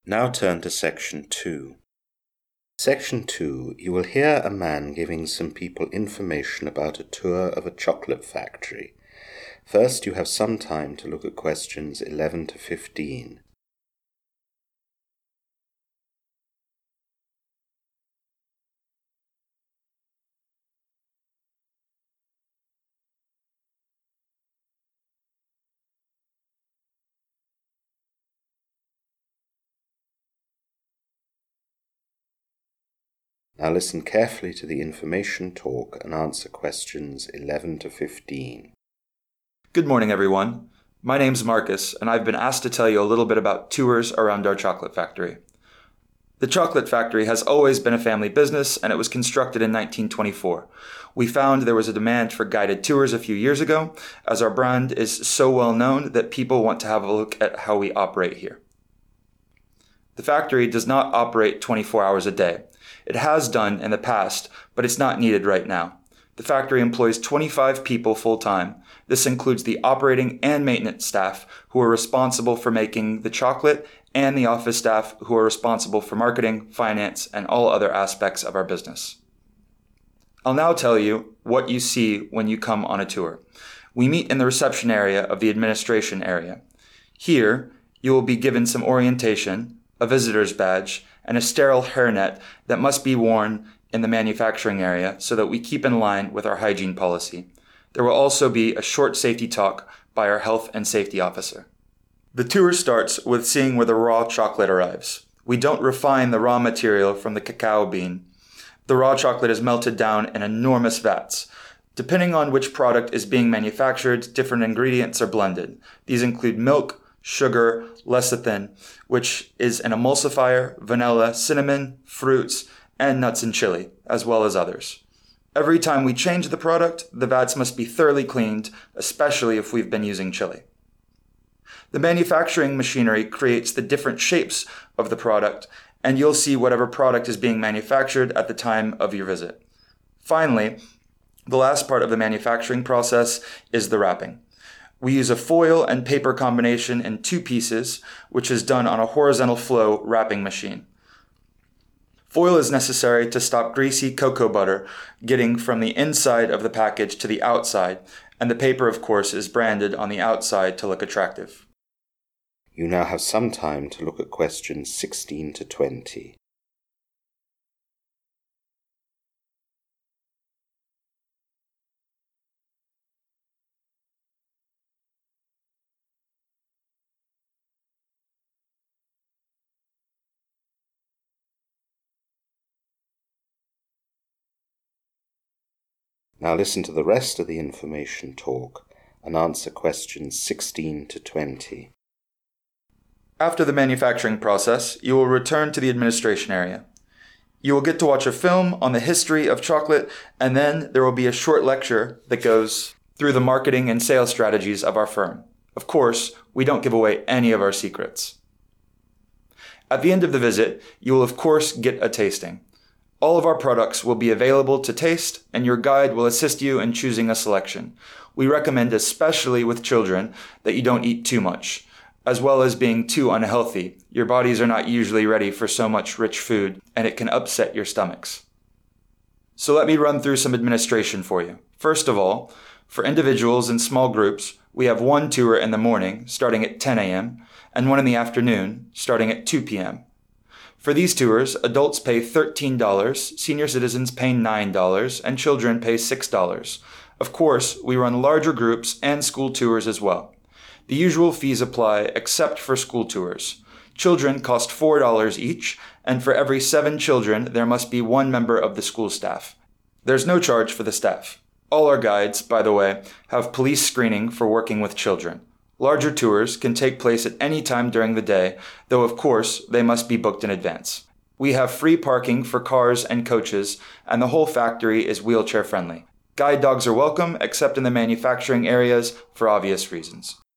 Now turn to Section 2. Section 2, you will hear a man giving some people information about a tour of a chocolate factory. First, you have some time to look at questions 11 to 15. Now listen carefully to the information talk and answer questions 11 to 15. Good morning, everyone. My name's Marcus, and I've been asked to tell you a little bit about tours around our chocolate factory. The chocolate factory has always been a family business, and it was constructed in 1924. We found there was a demand for guided tours a few years ago, as our brand is so well known that people want to have a look at how we operate here. The factory does not operate 24 hours a day. It has done in the past, but it's not needed right now. The factory employs 25 people full-time. This includes the operating and maintenance staff who are responsible for making the chocolate and the office staff who are responsible for marketing, finance, and all other aspects of our business. I'll now tell you what you see when you come on a tour. We meet in the reception area of the administration area. Here, you will be given some orientation, a visitor's badge, and a sterile hairnet that must be worn in the manufacturing area so that we keep in line with our hygiene policy. There will also be a short safety talk by our health and safety officer. The tour starts with seeing where the raw chocolate arrives. We don't refine the raw material from the cacao bean. The raw chocolate is melted down in enormous vats. Depending on which product is being manufactured, different ingredients are blended. These include milk, sugar, lecithin, which is an emulsifier, vanilla, cinnamon, fruits, and nuts and chili, as well as others. Every time we change the product, the vats must be thoroughly cleaned, especially if we've been using chili. The manufacturing machinery creates the different shapes of the product, and you'll see whatever product is being manufactured at the time of your visit. Finally, the last part of the manufacturing process is the wrapping. We use a foil and paper combination in 2 pieces, which is done on a horizontal flow wrapping machine. Foil is necessary to stop greasy cocoa butter getting from the inside of the package to the outside, and the paper, of course, is branded on the outside to look attractive. You now have some time to look at questions 16 to 20. Now listen to the rest of the information talk and answer questions 16 to 20. After the manufacturing process, you will return to the administration area. You will get to watch a film on the history of chocolate, and then there will be a short lecture that goes through the marketing and sales strategies of our firm. Of course, we don't give away any of our secrets. At the end of the visit, you will of course get a tasting. All of our products will be available to taste, and your guide will assist you in choosing a selection. We recommend, especially with children, that you don't eat too much, as well as being too unhealthy. Your bodies are not usually ready for so much rich food, and it can upset your stomachs. So let me run through some administration for you. First of all, for individuals in small groups, we have 1 tour in the morning, starting at 10 a.m., and 1 in the afternoon, starting at 2 p.m. For these tours, adults pay $13, senior citizens pay $9, and children pay $6. Of course, we run larger groups and school tours as well. The usual fees apply except for school tours. Children cost $4 each, and for every 7 children, there must be 1 member of the school staff. There's no charge for the staff. All our guides, by the way, have police screening for working with children. Larger tours can take place at any time during the day, though of course they must be booked in advance. We have free parking for cars and coaches, and the whole factory is wheelchair friendly. Guide dogs are welcome, except in the manufacturing areas, for obvious reasons.